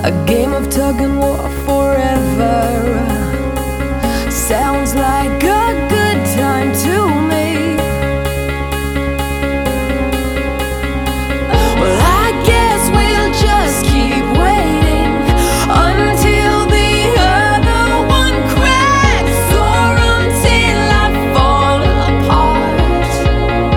A game of tug and war forever. Sounds like